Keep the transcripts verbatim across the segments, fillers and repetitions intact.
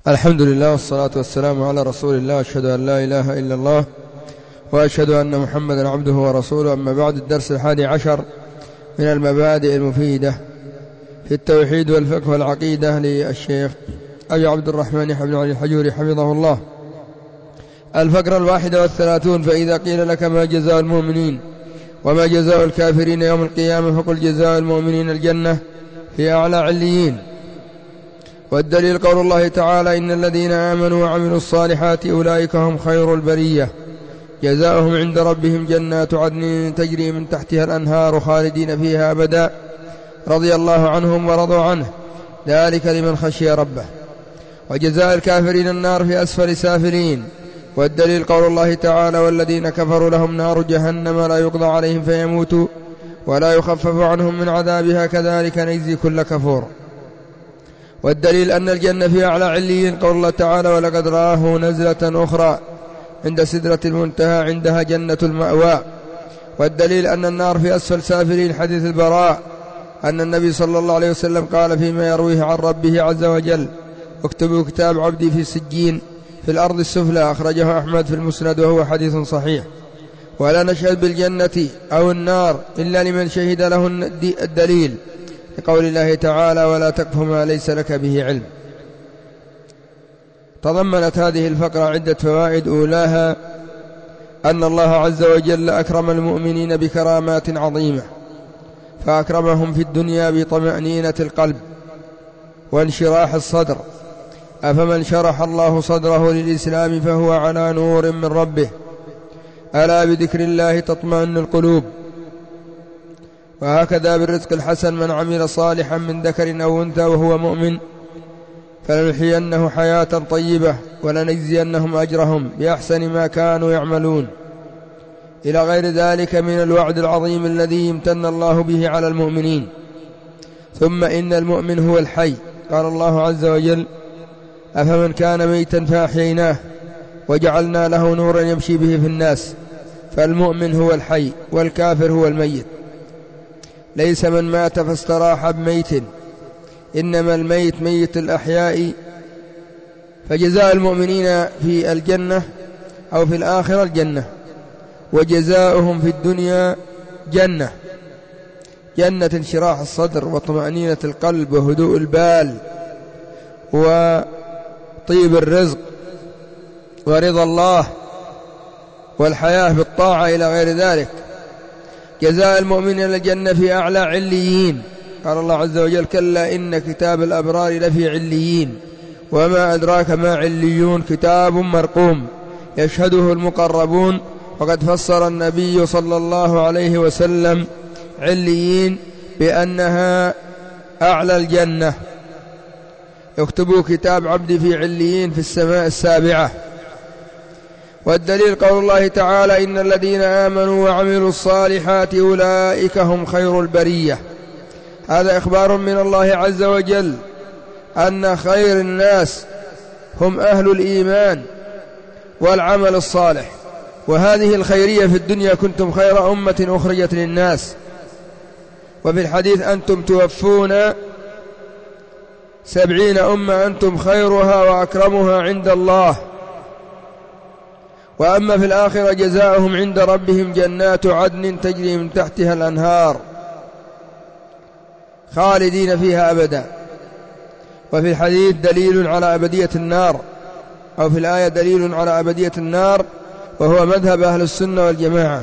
الحمد لله والصلاة والسلام على رسول الله، أشهد أن لا إله إلا الله وأشهد أن محمدا عبده ورسوله. أما بعد، الدرس الحادي عشر من المبادئ المفيدة في التوحيد والفقه والعقيدة للشيخ أبي عبد الرحمن بن علي الحجوري حفظه الله. الفقرة الواحدة والثلاثون: فإذا قيل لك ما جزاء المؤمنين وما جزاء الكافرين يوم القيامة فقل جزاء المؤمنين الجنة في أعلى عليين. والدليل قول الله تعالى: إن الذين آمنوا وعملوا الصالحات أولئك هم خير البرية جزاؤهم عند ربهم جنات عدن تجري من تحتها الأنهار خالدين فيها أبدا رضي الله عنهم ورضوا عنه ذلك لمن خشي ربه. وجزاء الكافرين النار في أسفل سافلين. والدليل قول الله تعالى: والذين كفروا لهم نار جهنم لا يقضى عليهم فيموتوا ولا يخفف عنهم من عذابها كذلك نجزي كل كفور. والدليل أن الجنة في أعلى عليين قول الله تعالى: ولقد رآه نزلة أخرى عند سدرة المنتهى عندها جنة المأوى. والدليل أن النار في أسفل سافلين حديث البراء أن النبي صلى الله عليه وسلم قال فيما يرويه عن ربه عز وجل: اكتبوا كتاب عبدي في سجين في الأرض السفلى، أخرجه أحمد في المسند وهو حديث صحيح. ولا نشهد بالجنة أو النار إلا لمن شهد له الدليل، لقول الله تعالى: ولا تقف ما ليس لك به علم. تضمنت هذه الفقرة عدة فوائد، أولاها أن الله عز وجل أكرم المؤمنين بكرامات عظيمة، فأكرمهم في الدنيا بطمأنينة القلب وانشراح الصدر. أفمن شرح الله صدره للإسلام فهو على نور من ربه، ألا بذكر الله تطمئن القلوب. وهكذا بالرزق الحسن: من عمل صالحا من ذكر أو أنثى وهو مؤمن فلنحيينه حياة طيبة ولنجزينهم أجرهم بأحسن ما كانوا يعملون، إلى غير ذلك من الوعد العظيم الذي امتن الله به على المؤمنين. ثم إن المؤمن هو الحي، قال الله عز وجل: أفمن كان ميتا فأحييناه وجعلنا له نورا يمشي به في الناس. فالمؤمن هو الحي والكافر هو الميت، ليس من مات فاستراح بميت، إنما الميت ميت الأحياء. فجزاء المؤمنين في الجنة أو في الآخرة الجنة، وجزاؤهم في الدنيا جنة جنة انشراح الصدر وطمأنينة القلب وهدوء البال وطيب الرزق ورضا الله والحياة بالطاعة إلى غير ذلك. جزاء المؤمنين الجنة في أعلى عليين، قال الله عز وجل: كلا إن كتاب الأبرار لفي عليين وما أدراك ما عليون كتاب مرقوم يشهده المقربون. وقد فسر النبي صلى الله عليه وسلم عليين بأنها أعلى الجنة. اكتبوا كتاب عبدي في عليين في السماء السابعة. والدليل قول الله تعالى: إن الذين آمنوا وعملوا الصالحات أولئك هم خير البرية. هذا إخبار من الله عز وجل أن خير الناس هم أهل الإيمان والعمل الصالح، وهذه الخيرية في الدنيا: كنتم خير أمة أخرجت للناس. وفي الحديث: أنتم توفون سبعين أمة أنتم خيرها وأكرمها عند الله. وأما في الآخرة: جزاؤهم عند ربهم جنات عدن تجري من تحتها الأنهار خالدين فيها أبدا. وفي الحديث دليل على أبدية النار، أو في الآية دليل على أبدية النار، وهو مذهب أهل السنة والجماعة.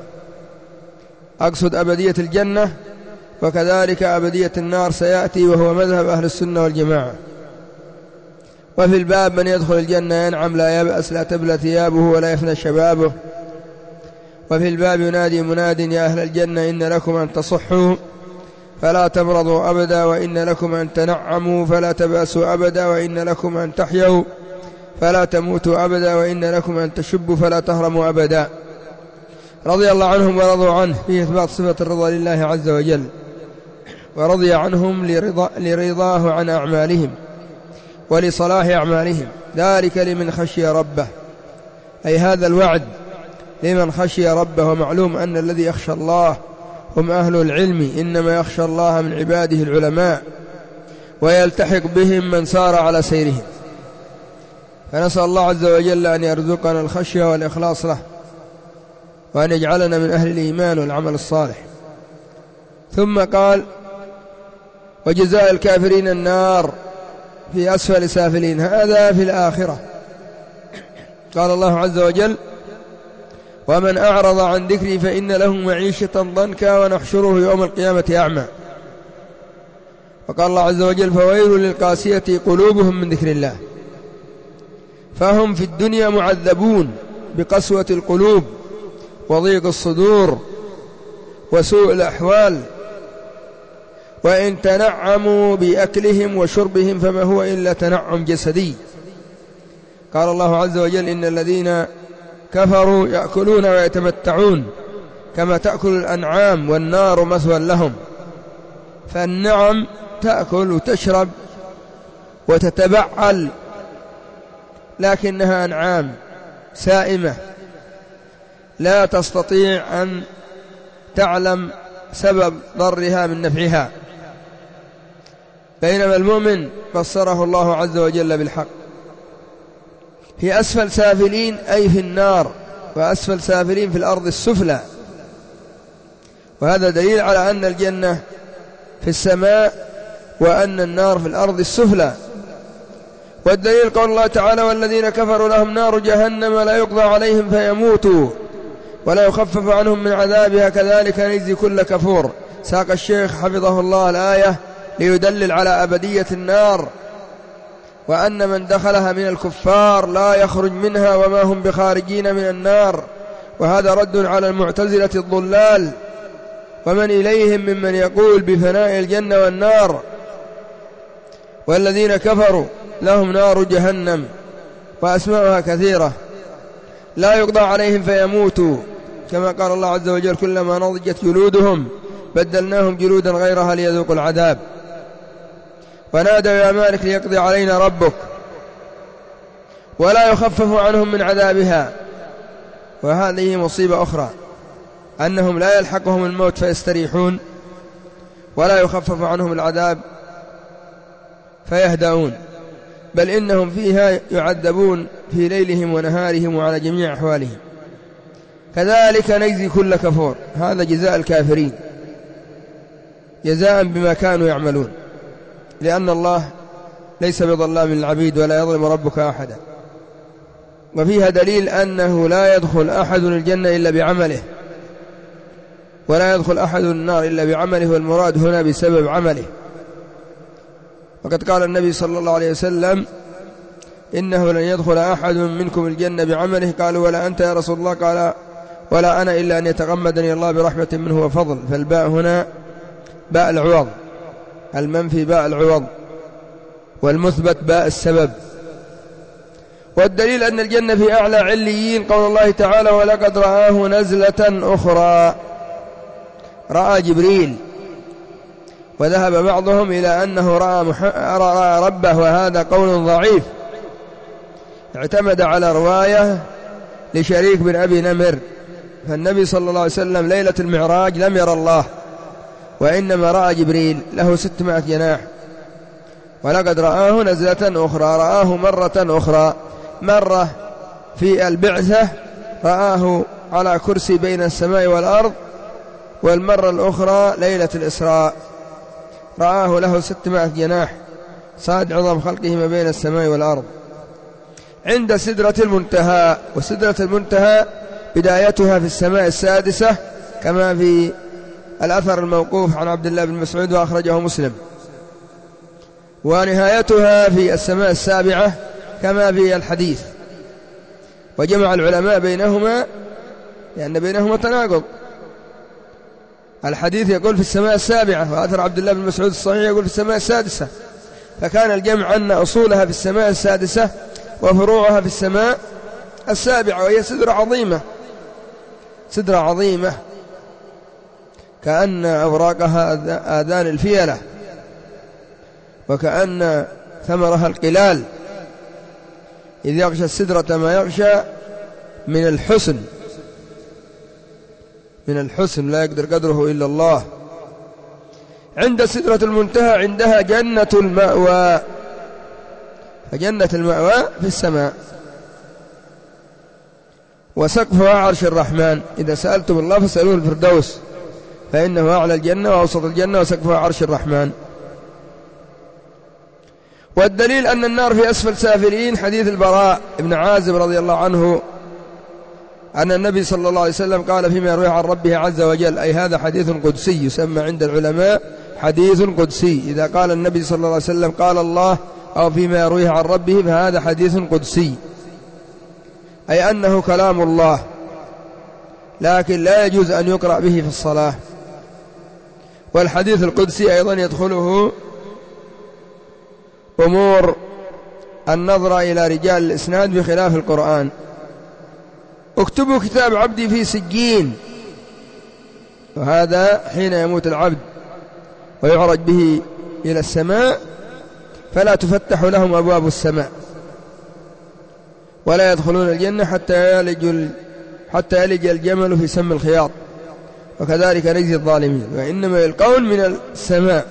أقصد أبدية الجنة، وكذلك أبدية النار سيأتي، وهو مذهب أهل السنة والجماعة. وفي الباب: من يدخل الجنة ينعم لا يبأس لا تبلى ثيابه ولا يفنى شبابه. وفي الباب ينادي مناد: يا أهل الجنة إن لكم أن تصحوا فلا تمرضوا أبدا، وإن لكم أن تنعموا فلا تبأسوا أبدا، وإن لكم أن تحيوا فلا تموتوا أبدا، وإن لكم أن تشبوا فلا تهرموا أبدا. رضي الله عنهم ورضوا عنه، فيه إثبات صفة الرضا لله عز وجل. ورضي عنهم لرضا لرضاه عن أعمالهم ولصلاح أعمالهم، ذلك لمن خشي ربه، أي هذا الوعد لمن خشي ربه. ومعلوم أن الذي يخشى الله هم أهل العلم، إنما يخشى الله من عباده العلماء، ويلتحق بهم من سار على سيرهم. فنسأل الله عز وجل أن يرزقنا الخشية والإخلاص له، وأن يجعلنا من أهل الإيمان والعمل الصالح. ثم قال: وجزاء الكافرين النار في أسفل سافلين. هذا في الآخرة. قال الله عز وجل: ومن أعرض عن ذكري فإن له معيشة ضنكا ونحشره يوم القيامة أعمى. وقال الله عز وجل: فويل للقاسية قلوبهم من ذكر الله. فهم في الدنيا معذبون بقسوة القلوب وضيق الصدور وسوء الأحوال، وإن تنعموا بأكلهم وشربهم فما هو إلا تنعم جسدي. قال الله عز وجل: إن الذين كفروا يأكلون ويتمتعون كما تأكل الأنعام والنار مثوى لهم. فالنعم تأكل وتشرب وتتبعل، لكنها أنعام سائمة لا تستطيع أن تعلم سبب ضرها من نفعها، بينما المؤمن بصره الله عز وجل بالحق. في أسفل سافلين أي في النار، وأسفل سافلين في الأرض السفلى. وهذا دليل على أن الجنة في السماء وأن النار في الأرض السفلى. والدليل قول الله تعالى: والذين كفروا لهم نار جهنم لا يقضى عليهم فيموتوا ولا يخفف عنهم من عذابها كذلك نجزي كل كفور. ساق الشيخ حفظه الله الآية ليدلل على أبدية النار، وأن من دخلها من الكفار لا يخرج منها وما هم بخارجين من النار. وهذا رد على المعتزلة الضلال ومن إليهم ممن يقول بفناء الجنة والنار. والذين كفروا لهم نار جهنم، وأسماءها كثيرة، لا يقضى عليهم فيموتوا، كما قال الله عز وجل: كلما نضجت جلودهم بدلناهم جلودا غيرها ليذوقوا العذاب. ونادوا: يا مالك ليقضي علينا ربك، ولا يخفف عنهم من عذابها. وهذه مصيبة أخرى، أنهم لا يلحقهم الموت فيستريحون، ولا يخفف عنهم العذاب فيهدؤون، بل إنهم فيها يعذبون في ليلهم ونهارهم وعلى جميع أحوالهم. كذلك نجزي كل كفور. هذا جزاء الكافرين، جزاء بما كانوا يعملون، لأن الله ليس بظلام للعبيد ولا يظلم ربك أحدا. وفيها دليل أنه لا يدخل أحد الجنة إلا بعمله، ولا يدخل أحد النار إلا بعمله، والمراد هنا بسبب عمله. وقد قال النبي صلى الله عليه وسلم: إنه لن يدخل أحد منكم الجنة بعمله. قالوا: ولا أنت يا رسول الله؟ قال: ولا أنا إلا أن يتغمدني الله برحمة منه وفضل. فالباء هنا باء العوض، المنفي باء العوض، والمثبت باء السبب. والدليل أن الجنة في أعلى عليين قول الله تعالى: ولقد رآه نزلة أخرى. رأى جبريل، وذهب بعضهم إلى أنه رأى, مح... رأى ربه، وهذا قول ضعيف اعتمد على رواية لشريك بن أبي نمر. فالنبي صلى الله عليه وسلم ليلة المعراج لم يرى الله، وإنما رأى جبريل له ستمائة جناح. ولقد رآه نزلة أخرى، رآه مرة أخرى، مرة في البعثة رآه على كرسي بين السماء والأرض، والمرة الأخرى ليلة الإسراء رآه له ستمائة جناح، صاد عظم خلقه ما بين السماء والأرض، عند سدرة المنتهى. وسدرة المنتهى بدايتها في السماء السادسة، كما في الأثر الموقوف عن عبد الله بن مسعود وأخرجه مسلم، ونهايتها في السماء السابعة كما في الحديث. وجمع العلماء بينهما لأن بينهما تناقض. الحديث يقول في السماء السابعة، وأثر عبد الله بن مسعود الصحيح يقول في السماء السادسة، فكان الجمع أن أصولها في السماء السادسة وفروعها في السماء السابعة، وهي سدرة عظيمة، سدرة عظيمة كأن أوراقها آذان الفيلة، وكأن ثمرها القلال، إذ يغشى السدرة ما يغشى من الحسن، من الحسن لا يقدر قدره إلا الله. عند سدرة المنتهى عندها جنة المأوى، فجنة المأوى في السماء، وسقفها عرش الرحمن. إذا سألتم الله فاسألوه الفردوس، فإنه أعلى الجنة وأوسط الجنة وسقفها عرش الرحمن. والدليل أن النار في أسفل سافلين حديث البراء بن عازب رضي الله عنه أن النبي صلى الله عليه وسلم قال فيما يروي عن ربه عز وجل، أي هذا حديث قدسي يسمى عند العلماء حديث قدسي. إذا قال النبي صلى الله عليه وسلم قال الله أو فيما يرويه عن ربه فهذا حديث قدسي، أي أنه كلام الله، لكن لا يجوز أن يقرأ به في الصلاة. والحديث القدسي أيضا يدخله أمور النظر إلى رجال الإسناد بخلاف القرآن. اكتبوا كتاب عبدي في سجين، وهذا حين يموت العبد ويعرج به إلى السماء فلا تفتح لهم أبواب السماء ولا يدخلون الجنة حتى يلج حتى يلج الجمل في سم الخياط، وكذلك نجزي الظالمين، وإنما يلقون من السماء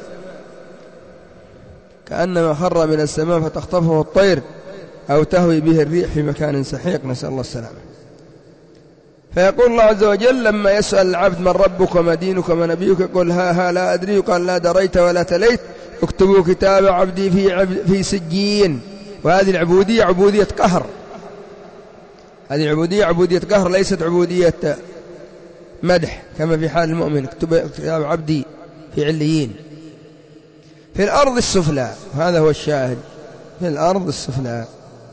كأنما خر من السماء فتخطفه الطير أو تهوي به الريح في مكان سحيق، نسأل الله السلامة. فيقول الله عز وجل لما يسأل العبد من ربك وما دينك وما نبيك يقول ها ها لا أدري، قال لا دريت ولا تليت، اكتبوا كتاب عبدي في عبد في سجين. وهذه العبودية عبودية قهر، هذه العبودية عبودية قهر، ليست عبودية مدح كما في حال المؤمن. اكتب كتاب عبدي في عليين في الأرض السفلى، هذا هو الشاهد، في الأرض السفلى.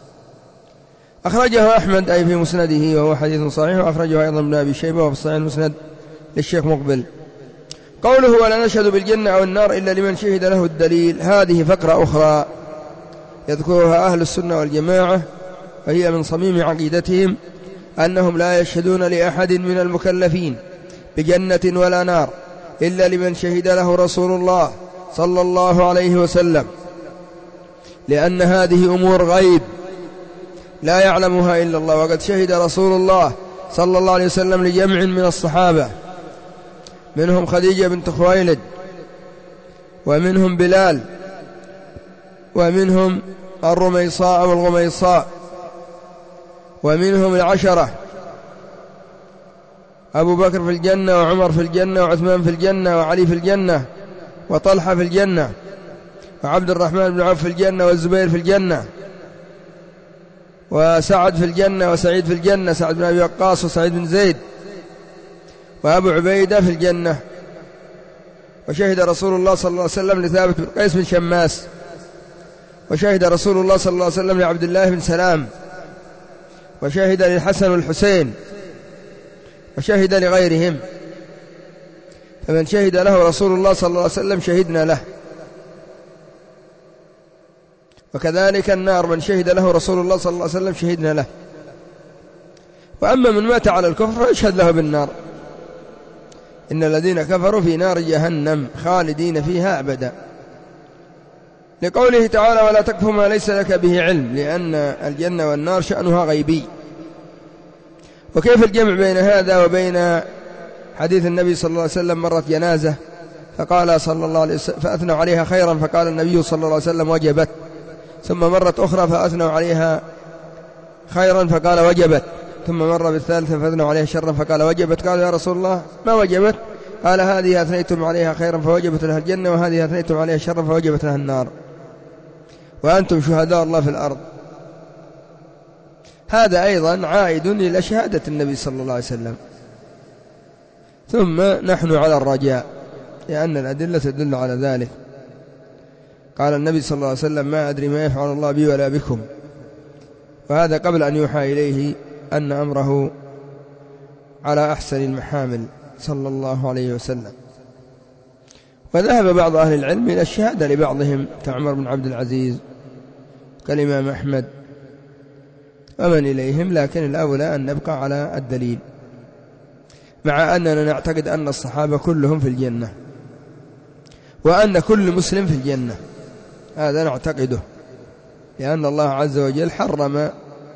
أخرجه أحمد أي في مسنده وهو حديث صحيح، وأخرجه أيضا ابن أبي شيبة وفي الصحيح المسند للشيخ مقبل. قوله ولا نشهد بالجنة أو النار إلا لمن شهد له الدليل، هذه فقرة أخرى يذكرها أهل السنة والجماعة، وهي من صميم عقيدتهم أنهم لا يشهدون لأحد من المكلفين بجنة ولا نار إلا لمن شهد له رسول الله صلى الله عليه وسلم، لأن هذه أمور غيب لا يعلمها إلا الله. وقد شهد رسول الله صلى الله عليه وسلم لجمع من الصحابة، منهم خديجة بنت خويلد، ومنهم بلال، ومنهم الرميصاء والغميصاء، ومنهم العشرة، أبو بكر في الجنة وعمر في الجنة وعثمان في الجنة وعلي في الجنة وطلحة في الجنة وعبد الرحمن بن عوف في الجنة والزبير في الجنة وسعد في الجنة وسعيد في الجنة، سعد بن أبي وقاص وسعيد بن زيد وأبو عبيدة في الجنة. وشهد رسول الله صلى الله عليه وسلم لثابت بن قيس بن شماس، وشهد رسول الله صلى الله عليه وسلم لعبد الله بن سلام، وشهد للحسن والحسين، وشهد لغيرهم. فمن شهد له رسول الله صلى الله عليه وسلم شهدنا له. وكذلك النار من شهد له رسول الله صلى الله عليه وسلم شهدنا له. وأما من مات على الكفر فيشهد له بالنار. إن الذين كفروا في نار جهنم خالدين فيها أبدا، لقوله تعالى ولا تقف ما ليس لك به علم، لأن الجنة والنار شأنها غيبي. وكيف الجمع بين هذا وبين حديث النبي صلى الله عليه وسلم مرت جنازة فقال صلى الله عليه وسلم فأثنوا عليها خيرا فقال النبي صلى الله عليه وسلم وجبت، ثم مرت أخرى فأثنوا عليها خيرا فقال وجبت، ثم مر بالثالثة فأثنوا عليها شرا فقال وجبت. قال يا رسول الله ما وجبت؟ قال هذه أثنيتم عليها خيرا فوجبت لها الجنة، وهذه أثنيتم عليها شرا فوجبت لها النار، وأنتم شهداء الله في الأرض. هذا أيضا عائد إلى شهادة النبي صلى الله عليه وسلم. ثم نحن على الرجاء، لأن الأدلة تدل على ذلك. قال النبي صلى الله عليه وسلم ما أدري ما يفعل الله بي ولا بكم، وهذا قبل أن يوحى إليه أن أمره على أحسن المحامل صلى الله عليه وسلم. وذهب بعض أهل العلم إلى الشهادة لبعضهم كعمر بن عبد العزيز كالإمام أحمد ومن إليهم، لكن الأولى أن نبقى على الدليل، مع أننا نعتقد أن الصحابة كلهم في الجنة، وأن كل مسلم في الجنة، هذا نعتقده، لأن الله عز وجل حرم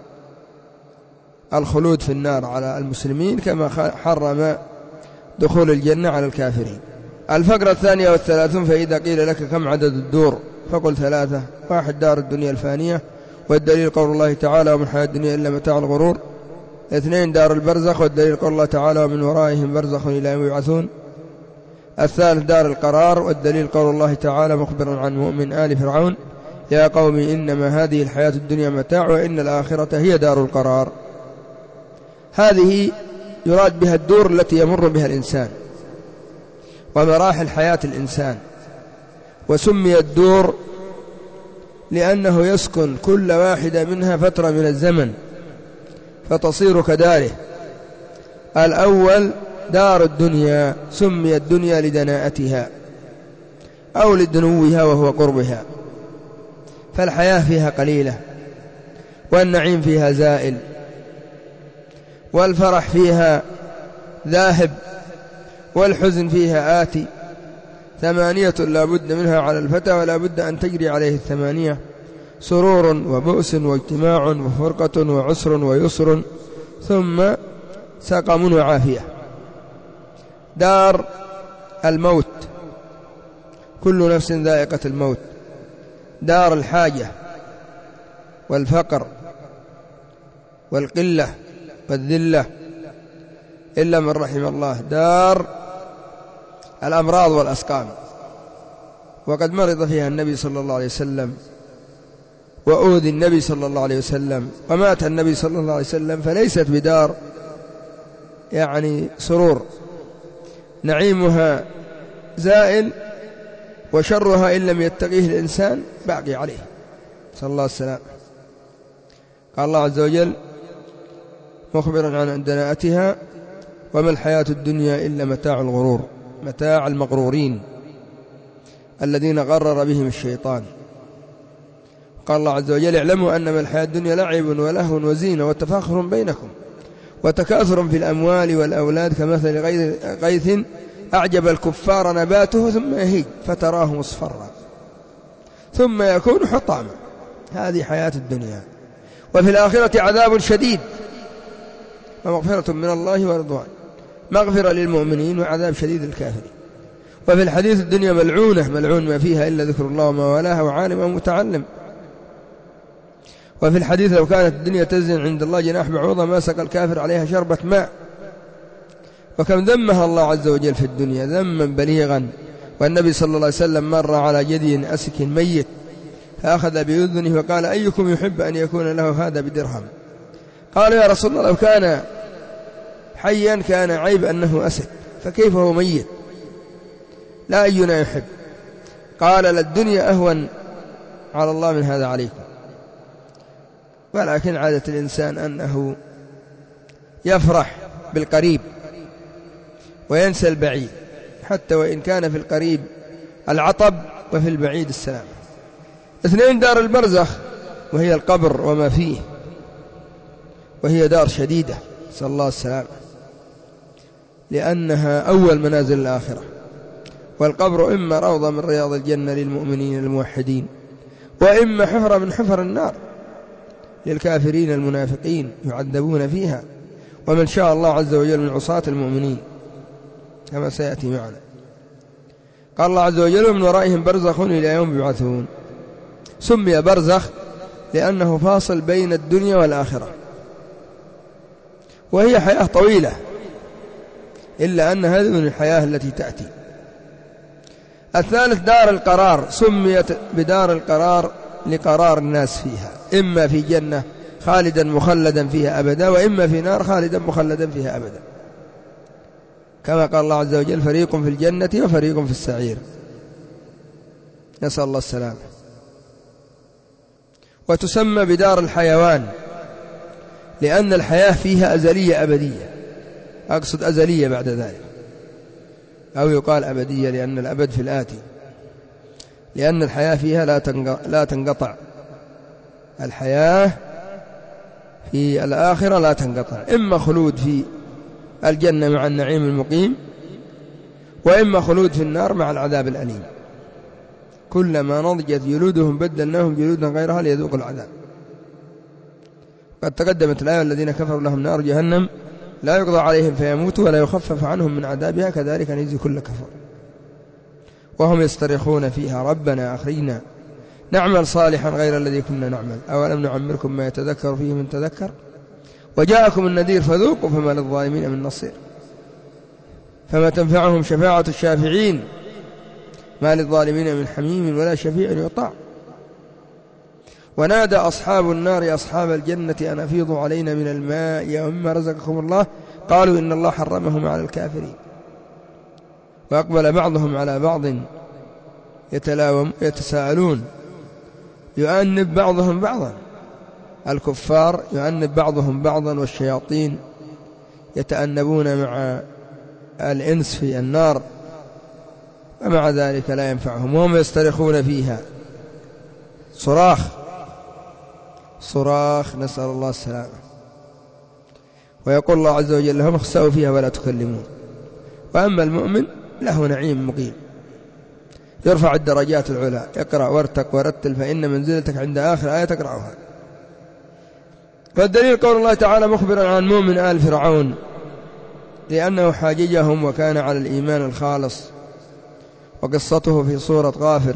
الخلود في النار على المسلمين كما حرم دخول الجنة على الكافرين. الفقرة الثانية والثلاثون فإذا قيل لك كم عدد الدور فقل ثلاثة: واحد دار الدنيا الفانية، والدليل قول الله تعالى وما الحياة الدنيا إلا متاع الغرور. اثنين دار البرزخ، والدليل قول الله تعالى ومن ورائهم برزخ إلى يوم يبعثون. الثالث دار القرار، والدليل قول الله تعالى مخبرا عن مؤمن آل فرعون يا قوم إنما هذه الحياة الدنيا متاع وإن الآخرة هي دار القرار. هذه يراد بها الدور التي يمر بها الإنسان ومراحل حياة الإنسان، وسمي الدور لأنه يسكن كل واحدة منها فترة من الزمن فتصير كداره. الأول دار الدنيا، سمي الدنيا لدناءتها أو لدنوها وهو قربها، فالحياة فيها قليلة والنعيم فيها زائل والفرح فيها ذاهب والحزن فيها آتي. ثمانية لا بد منها على الفتى ولا بد أن تجري عليه الثمانية: سرور وبؤس واجتماع وفرقة وعسر ويسر ثم سقم وعافية. دار الموت، كل نفس ذائقة الموت. دار الحاجة والفقر والقلة والذلة إلا من رحم الله. دار الأمراض والأسقام، وقد مرض فيها النبي صلى الله عليه وسلم وأوذي النبي صلى الله عليه وسلم ومات النبي صلى الله عليه وسلم، فليست بدار يعني سرور، نعيمها زائل وشرها إن لم يتقيه الإنسان باقي عليه، صلى الله عليه وسلم. قال الله عز وجل مخبرا عن دناءتها وما الحياة الدنيا إلا متاع الغرور، متاع المغرورين الذين غرر بهم الشيطان. قال الله عز وجل اعلموا أنما الحياة الدنيا لعب ولهو وزينة وتفاخر بينكم وتكاثر في الأموال والأولاد كمثل غيث أعجب الكفار نباته ثم يهيج فتراه مصفرا ثم يكون حطاما. هذه حياة الدنيا. وفي الآخرة عذاب شديد ومغفرة من الله ورضوان، مغفرة للمؤمنين وعذاب شديد للكافرين. وفي الحديث الدنيا ملعونة، ملعون ما فيها إلا ذكر الله وما والاها وعالم ومتعلم. وفي الحديث لو كانت الدنيا تزن عند الله جناح بعوضة ما سقى الكافر عليها شربة ماء. وكم ذمها الله عز وجل في الدنيا ذما بليغا. والنبي صلى الله عليه وسلم مر على جدي أسك ميت فأخذ بأذنه وقال أيكم يحب أن يكون له هذا بدرهم؟ قال يا رسول الله لو كان حيا كان عيب أنه أسك، فكيف هو ميت؟ لا أينا يحب؟ قال للدنيا أهون على الله من هذا عليكم. ولكن عادة الإنسان أنه يفرح بالقريب وينسى البعيد، حتى وإن كان في القريب العطب وفي البعيد السلام. اثنين دار البرزخ وهي القبر وما فيه، وهي دار شديدة صلى الله السلام، لأنها أول منازل الآخرة. والقبر إما روضة من رياض الجنة للمؤمنين الموحدين، وإما حفرة من حفر النار للكافرين المنافقين يعذبون فيها، ومن شاء الله عز وجل من عصاة المؤمنين كما سيأتي معنا. قال الله عز وجل ومن ورائهم برزخ إلى يوم يبعثون. سمي برزخ لأنه فاصل بين الدنيا والآخرة، وهي حياة طويلة إلا أن هذه من الحياة التي تأتي. الثالث دار القرار، سميت بدار القرار لقرار الناس فيها، إما في جنة خالدا مخلدا فيها أبدا، وإما في نار خالدا مخلدا فيها أبدا، كما قال الله عز وجل فريق في الجنة وفريق في السعير، نسأل الله السلامة. وتسمى بدار الحيوان لأن الحياة فيها أزلية أبدية، أقصد أزلية بعد ذلك، أو يقال أبدية لأن الأبد في الآتي، لأن الحياة فيها لا تنقطع. الحياة في الآخرة لا تنقطع، إما خلود في الجنة مع النعيم المقيم، وإما خلود في النار مع العذاب الأليم. كلما نضجت جلودهم بدلناهم جلودا غيرها ليذوقوا العذاب. قد تقدمت الآية الذين كفروا لهم نار جهنم لا يقضى عليهم فيموتوا ولا يخفف عنهم من عذابها كذلك نجزي كل كفور. وهم يصطرخون فيها ربنا أخرجنا نعمل صالحا غير الذي كنا نعمل، أولم نعمركم ما يتذكر فيه من تذكر وجاءكم النذير فذوقوا فما للظالمين من نصير. فما تنفعهم شفاعة الشافعين ما للظالمين من حميم ولا شفيع يطاع. ونادى أصحاب النار أصحاب الجنة أن أفيضوا علينا من الماء ومما رزقكم الله قالوا إن الله حرمهم على الكافرين. وأقبل بعضهم على بعض يتلاوم يتساءلون، يؤنب بعضهم بعضا، الكفار يؤنب بعضهم بعضا، والشياطين يتأنبون مع الإنس في النار، ومع ذلك لا ينفعهم وهم يسترخون فيها صراخ صراخ نسأل الله السلامة. ويقول الله عز وجل لهم اخسأوا فيها ولا تكلمون. وأما المؤمن له نعيم مقيم، يرفع الدرجات العلى، اقرأ وارتق ورتل فإن منزلتك عند آخر آية تقرأها. والدليل قول الله تعالى مخبرا عن مؤمن آل فرعون لأنه حاججهم وكان على الإيمان الخالص، وقصته في سورة غافر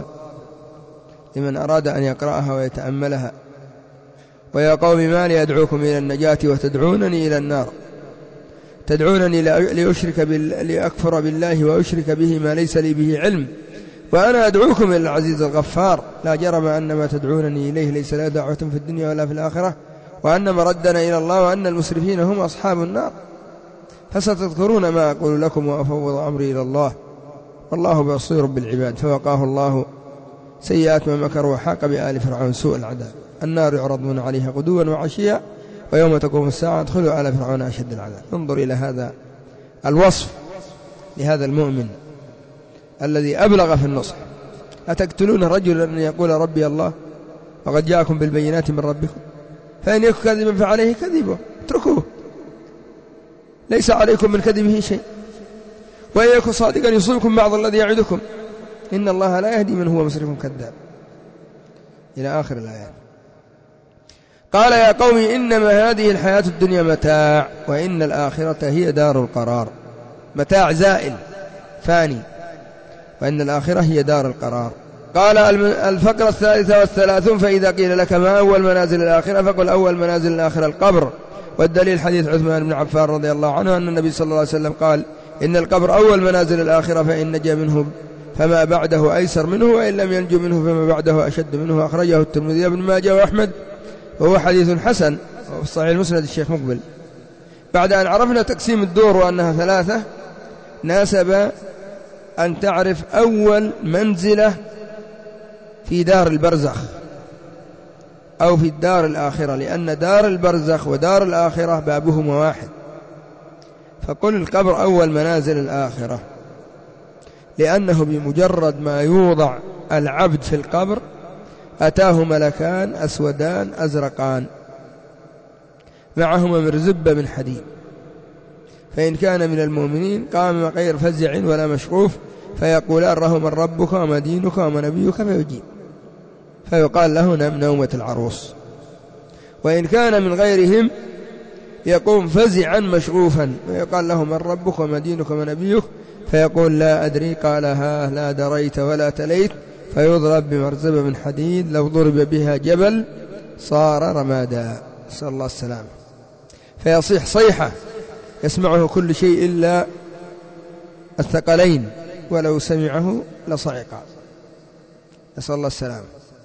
لمن أراد أن يقرأها ويتأملها. ويا قوم ما لي أدعوكم إلى النجاة وتدعونني إلى النار، تدعونني لأشرك بال... لأكفر بالله وأشرك به ما ليس لي به علم، وأنا أدعوكم إلى العزيز الغفار. لا جرم أن ما تدعونني إليه ليس له دعوة في الدنيا ولا في الآخرة، وأن مردنا إلى الله، وأن المسرفين هم أصحاب النار. فستذكرون ما أقول لكم وأفوض أمري إلى الله والله بصير بالعباد. فوقاه الله سيئات ما مكروا وحاق بآل فرعون سوء العذاب. النار يعرضون عليها غدوا وعشيا ويوم تقوم الساعة ادخلوا آل فرعون أشد العذاب. انظر إلى هذا الوصف لهذا المؤمن الذي أبلغ في النصح. أتقتلون رجلا أن يقول ربي الله وقد جاءكم بالبينات من ربكم فإن يكن كذبا فعليه كذبه اتركوه ليس عليكم من كذبه شيء، وإن يكن صادقا يصيبكم بعض الذي يعدكم إن الله لا يهدي من هو مسرف كذاب، إلى آخر الآيات. قال يا قوم إنما هذه الحياة الدنيا متاع وإن الآخرة هي دار القرار. متاع زائل فاني، وإن الآخرة هي دار القرار. قال الفقرة الثالثة والثلاثون فإذا قيل لك ما أول منازل الآخرة فقل أول منازل الآخرة القبر. والدليل حديث عثمان بن عفان رضي الله عنه أن النبي صلى الله عليه وسلم قال إن القبر أول منازل الآخرة فإن نجا منه فما بعده أيسر منه، وإن لم ينجو منه فما بعده أشد منه. أخرجه الترمذي بن ماجه وأحمد وهو حديث حسن وفي صحيح المسند الشيخ مقبل. بعد أن عرفنا تقسيم الدور وأنها ثلاثة ناسب أن تعرف أول منزلة في دار البرزخ أو في الدار الآخرة، لأن دار البرزخ ودار الآخرة بابهما واحد. فقل القبر أول منازل الآخرة، لأنه بمجرد ما يوضع العبد في القبر أتاه ملكان أسودان أزرقان معهما مرزبة من حديد، فإن كان من المؤمنين قام غير فزع ولا مشغوف فيقولان له من ربك وما دينك وما نبيك فيجيب، فيقال له نم نومة العروس. وإن كان من غيرهم يقوم فزعا مشغوفا ويقال له من ربك وما دينك وما نبيك فيقول لا أدري، قال ها لا دريت ولا تليت، فيضرب بمرزبة من حديد لو ضرب بها جبل صار رمادا، نسأل الله السلامة، فيصيح صيحة يسمعه كل شيء إلا الثقلين ولو سمعه لصعق، نسأل الله السلامة.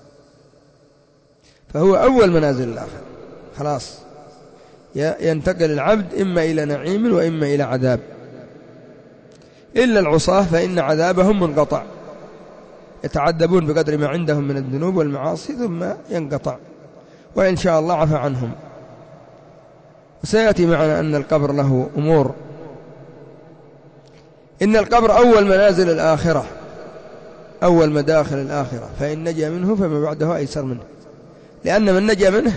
فهو أول منازل الآخر، خلاص ينتقل العبد إما إلى نعيم وإما إلى عذاب، إلا العصاة فإن عذابهم منقطع، يتعذبون بقدر ما عندهم من الذنوب والمعاصي ثم ينقطع، وإن شاء الله عفى عنهم. وسيأتي معنا أن القبر له أمور. إن القبر أول منازل الآخرة، أول مداخل الآخرة، فإن نجا منه فما بعده أيسر منه، لأن من نجا منه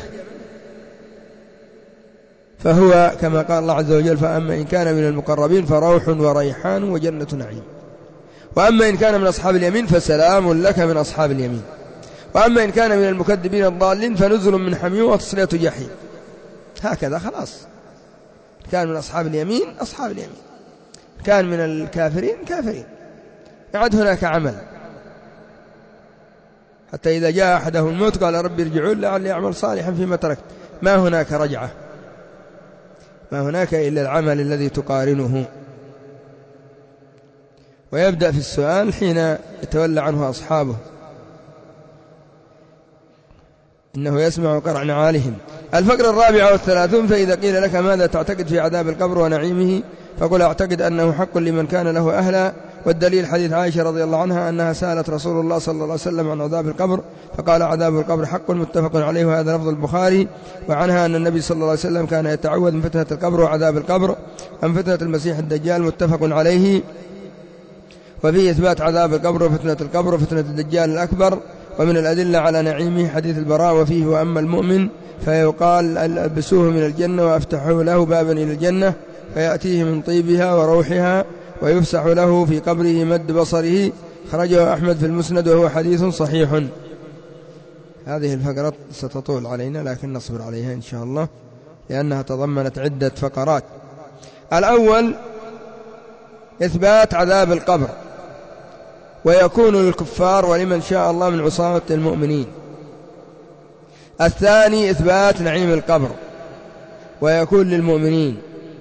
فهو كما قال الله عز وجل فأما إن كان من المقربين فروح وريحان وجنة نعيم، وأما إن كان من أصحاب اليمين فسلام لك من أصحاب اليمين، وأما إن كان من المكذبين الضالين فنزل من حميم وتصلية جحيم. هكذا خلاص، كان من أصحاب اليمين أصحاب اليمين، كان من الكافرين كافرين، يعد هناك عمل حتى إذا جاء أحدهم الموت قال ربي ارجعون لعلي أعمل صالحا فيما تركت. ما هناك رجعة، ما هناك إلا العمل الذي تقارنه. ويبدأ في السؤال حين يتولى عنه أصحابه، إنه يسمع قرع نعالهم. الفقرة الرابعة والثلاثون: فإذا قيل لك ماذا تعتقد في عذاب القبر ونعيمه فقل أعتقد أنه حق لمن كان له أهلا. والدليل حديث عائشة رضي الله عنها أنها سألت رسول الله صلى الله عليه وسلم عن عذاب القبر فقال عذاب القبر حق متفق عليه، وهذا لفظ البخاري. وعنها أن النبي صلى الله عليه وسلم كان يتعوذ من فتنة القبر وعذاب القبر، عن فتنة المسيح الدجال، متفق عليه. وفيه إثبات عذاب القبر وفتنة القبر وفتنة الدجال الأكبر. ومن الأدلة على نعيمه حديث البراء: وفيه وأما المؤمن فيقال ألبسوه من الجنة وأفتحوا له بابا إلى الجنة فيأتيه من طيبها وروحها ويفسح له في قبره مد بصره. خرجه أحمد في المسند وهو حديث صحيح. هذه الفقرة ستطول علينا لكن نصبر عليها إن شاء الله لأنها تضمنت عدة فقرات. الأول إثبات عذاب القبر، ويكون للكفار ولمن شاء الله من عصاة المؤمنين. الثاني إثبات نعيم القبر ويكون للمؤمنين.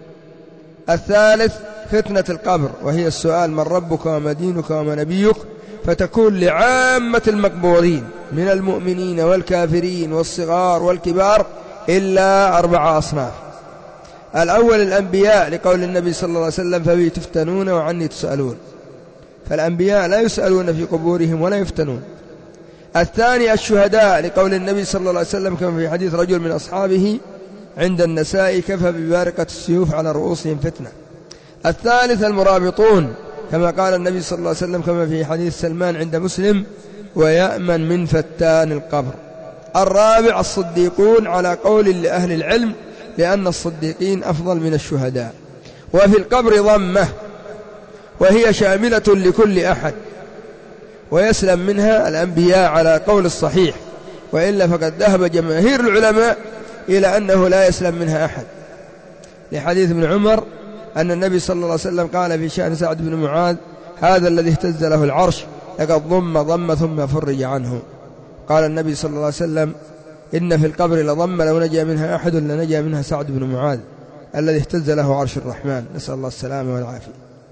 الثالث فتنة القبر، وهي السؤال من ربك وما دينك وما نبيك، فتكون لعامة المقبورين من المؤمنين والكافرين والصغار والكبار إلا أربع أصناف. الأول الأنبياء، لقول النبي صلى الله عليه وسلم: فبي تفتنون وعني تسألون. فالأنبياء لا يسألون في قبورهم ولا يفتنون. الثاني الشهداء، لقول النبي صلى الله عليه وسلم كما في حديث رجل من أصحابه عند النساء: كفى ببارقة السيوف على رؤوسهم فتنة. الثالث المرابطون، كما قال النبي صلى الله عليه وسلم كما في حديث سلمان عند مسلم: ويأمن من فتان القبر. الرابع الصديقون، على قول لأهل العلم، لأن الصديقين أفضل من الشهداء. وفي القبر ضمة، وهي شاملة لكل أحد، ويسلم منها الأنبياء على قول الصحيح، وإلا فقد ذهب جماهير العلماء إلى أنه لا يسلم منها أحد، لحديث ابن عمر أن النبي صلى الله عليه وسلم قال في شأن سعد بن معاذ: هذا الذي اهتز له العرش لقد ضم ضم ثم فرج عنه. قال النبي صلى الله عليه وسلم: إن في القبر لضم لو نجا منها أحد لنجا منها سعد بن معاذ الذي اهتز له عرش الرحمن، نسأل الله السلامة والعافية.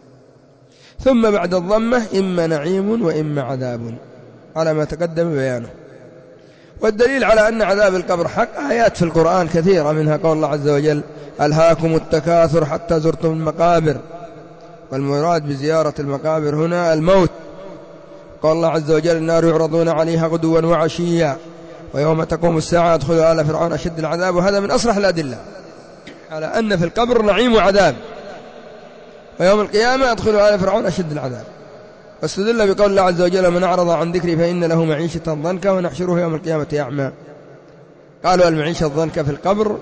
ثم بعد الضمة إما نعيم وإما عذاب على ما تقدم بيانه. والدليل على أن عذاب القبر حق آيات في القرآن كثيرة، منها قول الله عز وجل: ألهاكم التكاثر حتى زرتم المقابر. والمراد بزيارة المقابر هنا الموت. قال الله عز وجل: النار يعرضون عليها غدوا وعشيا ويوم تقوم الساعة ادخلوا آل فرعون أشد العذاب. وهذا من أصرح الأدلة على أن في القبر نعيم وعذاب، ويوم القيامة ادخلوا آل فرعون أشد العذاب. واستدل بقول الله عز وجل: من أعرض عن ذكري فإن له معيشة ضنكا ونحشره يوم القيامة أعمى. قالوا المعيشة الضنكا في القبر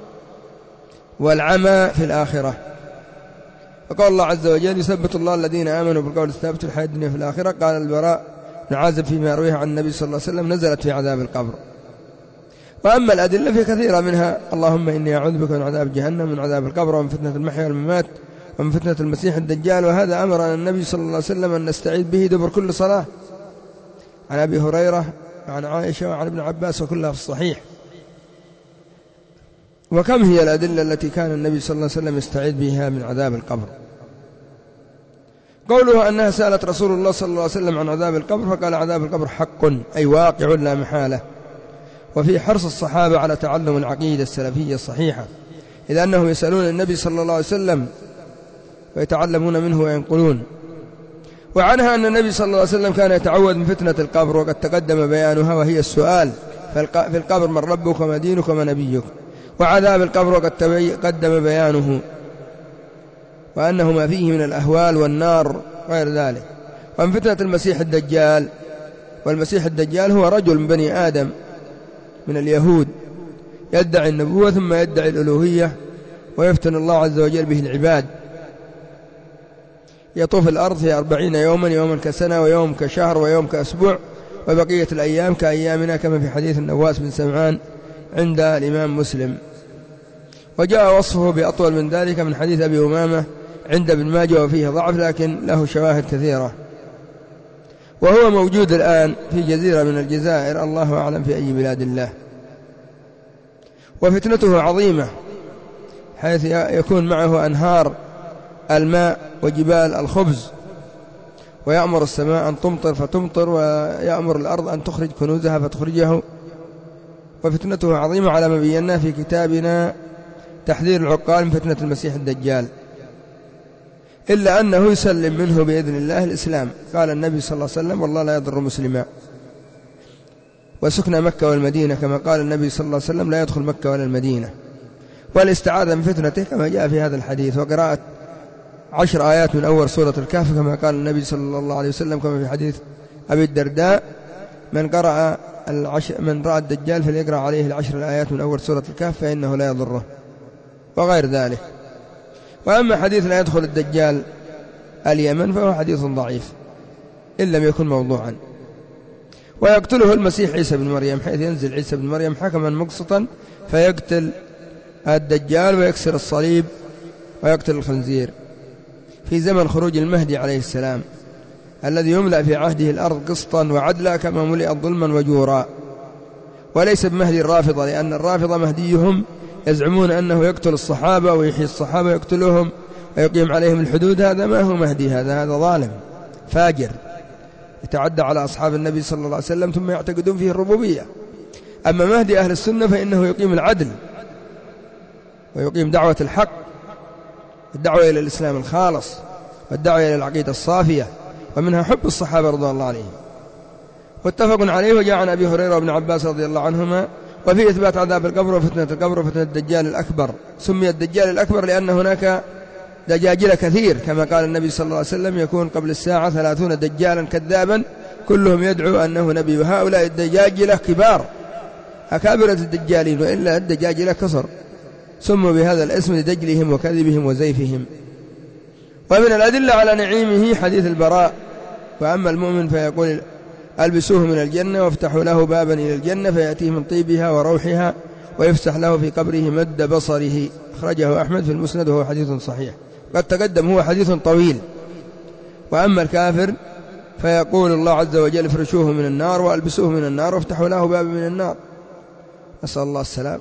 والعمى في الآخرة. وقال الله عز وجل: يثبت الله الذين آمنوا بالقول الثابت في الحياة الدنيا في الآخرة. قال البراء بن عازب فيما يرويه عن النبي صلى الله عليه وسلم: نزلت في عذاب القبر. وأما الأدلة في كثيرة، منها: اللهم إني أعوذ بك من عذاب جهنم ومن عذاب القبر ومن فتنة المحيا والممات ومن فتنة المسيح الدجال. وهذا أمرنا النبي صلى الله عليه وسلم أن نستعيذ به دبر كل صلاة، عن أبي هريرة وعن عائشة وعن ابن عباس، وكلها في الصحيح. وكم هي الأدلة التي كان النبي صلى الله عليه وسلم يستعيذ بها من عذاب القبر. قوله أنها سألت رسول الله صلى الله عليه وسلم عن عذاب القبر فقال: عذاب القبر حق، أي واقع لا محالة. وفي حرص الصحابة على تعلم العقيدة السلفية الصحيحة، إذ أنهم يسألون النبي صلى الله عليه وسلم ويتعلمون منه وينقلون. وعنها أن النبي صلى الله عليه وسلم كان يتعوذ من فتنة القبر، وقد تقدم بيانها، وهي السؤال في القبر: من ربك وما دينك وما نبيك. وعذاب القبر وقد تقدم بيانه، وأنه ما فيه من الأهوال والنار غير ذلك. ومن فتنة المسيح الدجال، والمسيح الدجال هو رجل من بني آدم من اليهود يدعي النبوة ثم يدعي الألوهية، ويفتن الله عز وجل به العباد. يطوف الأرض في أربعين يوما، يوما كسنة ويوم كشهر ويوم كأسبوع، وبقية الأيام كأيامنا، كما في حديث النواس بن سمعان عند الإمام مسلم. وجاء وصفه بأطول من ذلك من حديث أبي أمامة عند ابن ماجه، وفيه ضعف لكن له شواهد كثيرة. وهو موجود الآن في جزيرة من الجزائر، الله أعلم في أي بلاد الله. وفتنته عظيمة، حيث يكون معه أنهار الماء وجبال الخبز، ويأمر السماء أن تمطر فتمطر، ويأمر الأرض أن تخرج كنوزها فتخرجه. وفتنته عظيمة على ما بينا في كتابنا تحذير العقال من فتنة المسيح الدجال، إلا أنه يسلم منه بإذن الله الإسلام. قال النبي صلى الله عليه وسلم: والله لا يضر مسلما. وسكن مكة والمدينة، كما قال النبي صلى الله عليه وسلم: لا يدخل مكة ولا المدينة. والاستعاذة من فتنته كما جاء في هذا الحديث، وقراءة عشر آيات من أول سورة الكهف، كما قال النبي صلى الله عليه وسلم كما في حديث أبي الدرداء: من قرأ العشر من رأى الدجال فليقرأ عليه العشر الآيات من أول سورة الكهف فإنه لا يضره، وغير ذلك. وأما حديث لا يدخل الدجال اليمن فهو حديث ضعيف إن لم يكن موضوعا. ويقتله المسيح عيسى بن مريم، حيث ينزل عيسى بن مريم حكما مقسطا فيقتل الدجال ويكسر الصليب ويقتل الخنزير في زمن خروج المهدي عليه السلام، الذي يملأ في عهده الأرض قسطا وعدلا كما ملئت ظلما وجورا. وليس بمهدي الرافضة، لأن الرافضة مهديهم يزعمون أنه يقتل الصحابة ويحيي الصحابة يقتلهم ويقيم عليهم الحدود. هذا ما هو مهدي، هذا هذا ظالم فاجر يتعدى على أصحاب النبي صلى الله عليه وسلم ثم يعتقدون فيه الربوبية. أما مهدي أهل السنة فإنه يقيم العدل ويقيم دعوة الحق، الدعوة إلى الإسلام الخالص والدعوة إلى العقيدة الصافية، ومنها حب الصحابة رضي الله عليهم. واتفق عليه. وجاء عن أبي هريرة وابن عباس رضي الله عنهما وفي إثبات عذاب القبر وفتنة القبر وفتنة الدجال الأكبر. سمي الدجال الأكبر لأن هناك دجاجل كثير، كما قال النبي صلى الله عليه وسلم: يكون قبل الساعة ثلاثون دجالا كذابا كلهم يدعو أنه نبي. وهؤلاء الدجاجلة كبار أكابرة الدجالين، وإلا الدجاجلة كثر، سموا بهذا الاسم لدجلهم وكذبهم وزيفهم. ومن الأدلة على نعيمه حديث البراء: وأما المؤمن فيقول: ألبسوه من الجنة وافتحوا له بابا إلى الجنة فيأتيه من طيبها وروحها ويفسح له في قبره مد بصره. أخرجه أحمد في المسند وهو حديث صحيح. قد تقدم، هو حديث طويل. وأما الكافر فيقول الله عز وجل: افرشوه من النار وألبسوه من النار وافتحوا له بابا من النار. نسأل الله السلامة.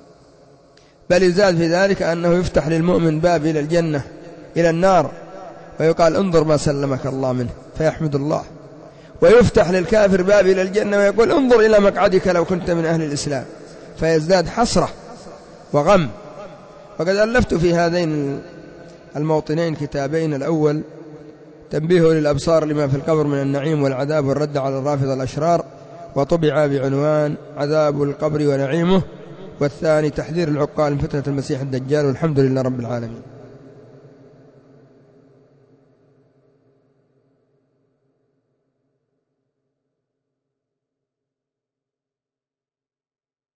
بل يزاد في ذلك أنه يفتح للمؤمن باب إلى الجنة إلى النار ويقال: انظر ما سلمك الله منه، فيحمد الله. ويفتح للكافر باب إلى الجنة ويقول: انظر إلى مقعدك لو كنت من أهل الإسلام، فيزداد حسرة وغم. وقد ألفت في هذين الموطنين كتابين: الأول تنبيه للأبصار لما في القبر من النعيم والعذاب والرد على الرافضة الأشرار، وطبع بعنوان عذاب القبر ونعيمه، والثاني تحذير العقال من فتنة المسيح الدجال. والحمد لله رب العالمين.